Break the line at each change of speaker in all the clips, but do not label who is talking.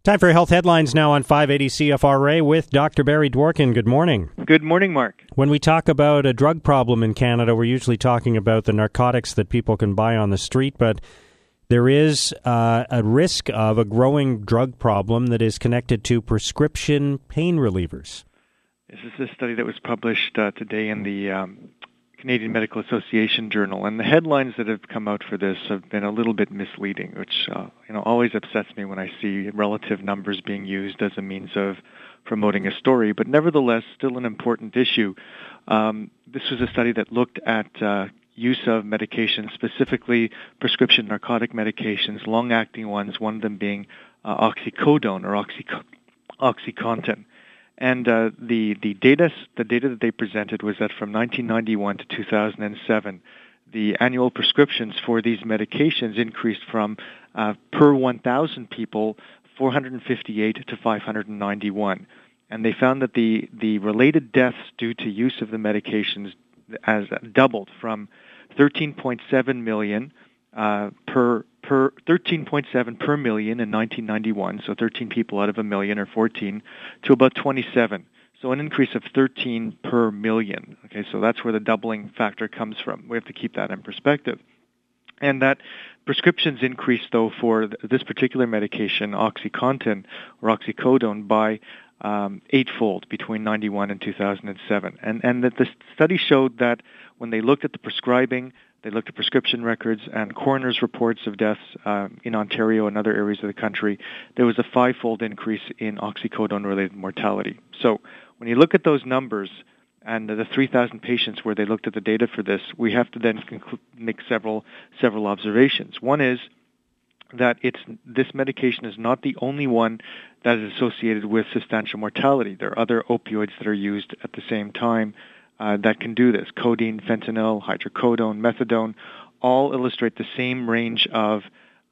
Time for Health Headlines now on 580 CFRA with Dr. Barry Dworkin. Good morning.
Good morning, Mark.
When we talk about a drug problem in Canada, we're usually talking about the narcotics that people can buy on the street, but there is a risk of a growing drug problem that is connected to prescription pain relievers.
This is a study that was published today in the Canadian Medical Association Journal, and the headlines that have come out for this have been a little bit misleading, which always upsets me when I see relative numbers being used as a means of promoting a story, but nevertheless still an important issue. This was a study that looked at use of medications, specifically prescription narcotic medications, long-acting ones, one of them being oxycodone or OxyContin. And the data that they presented was that from 1991 to 2007, the annual prescriptions for these medications increased from per 1,000 people, 458 to 591. And they found that the related deaths due to use of the medications as doubled from 13.7 million per 13.7 per million in 1991, so 13 people out of a million or 14, to about 27. So an increase of 13 per million. Okay, so that's where the doubling factor comes from. We have to keep that in perspective. And that prescriptions increased, though, for this particular medication, OxyContin or oxycodone, by eightfold between 91 and 2007. And that the study showed that when they looked at the prescribing, they looked at prescription records and coroner's reports of deaths in Ontario and other areas of the country, there was a fivefold increase in oxycodone-related mortality. So when you look at those numbers and the 3,000 patients where they looked at the data for this, we have to then make several observations. One is that this medication is not the only one that is associated with substantial mortality. There are other opioids that are used at the same time that can do this. Codeine, fentanyl, hydrocodone, methadone, all illustrate the same range of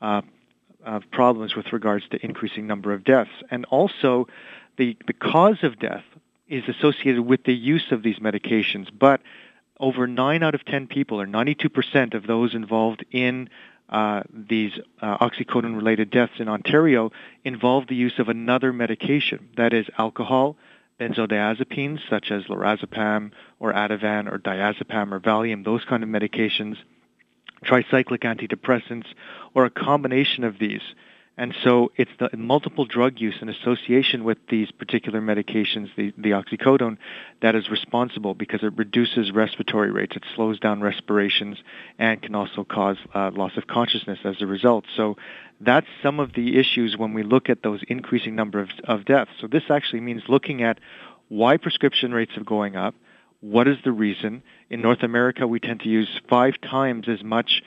problems with regards to increasing number of deaths. And also, the cause of death is associated with the use of these medications, but over 9 out of 10 people, or 92% of those involved in these oxycodone-related deaths in Ontario, involve the use of another medication, that is alcohol, benzodiazepines such as lorazepam or Ativan or diazepam or Valium, those kind of medications, tricyclic antidepressants, or a combination of these. And so it's the multiple drug use in association with these particular medications, the oxycodone, that is responsible because it reduces respiratory rates, it slows down respirations, and can also cause loss of consciousness as a result. So that's some of the issues when we look at those increasing number of deaths. So this actually means looking at why prescription rates are going up, what is the reason. In North America, we tend to use 5 times as much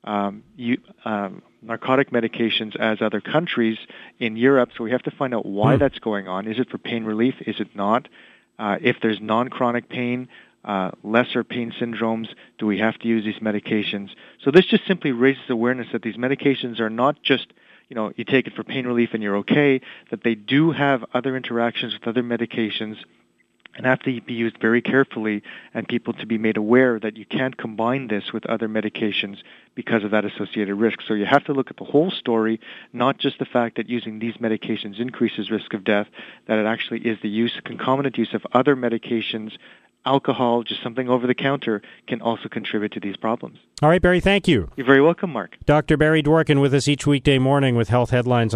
narcotic medications as other countries in Europe, so we have to find out why that's going on. Is it for pain relief? Is it not? If there's non-chronic pain, lesser pain syndromes, do we have to use these medications? So this just simply raises awareness that these medications are not just, you take it for pain relief and you're okay, that they do have other interactions with other medications and have to be used very carefully, and people to be made aware that you can't combine this with other medications because of that associated risk. So you have to look at the whole story, not just the fact that using these medications increases risk of death, that it actually is the concomitant use of other medications. Alcohol, just something over the counter, can also contribute to these problems.
All right, Barry, thank you.
You're very welcome, Mark.
Dr. Barry Dworkin with us each weekday morning with Health Headlines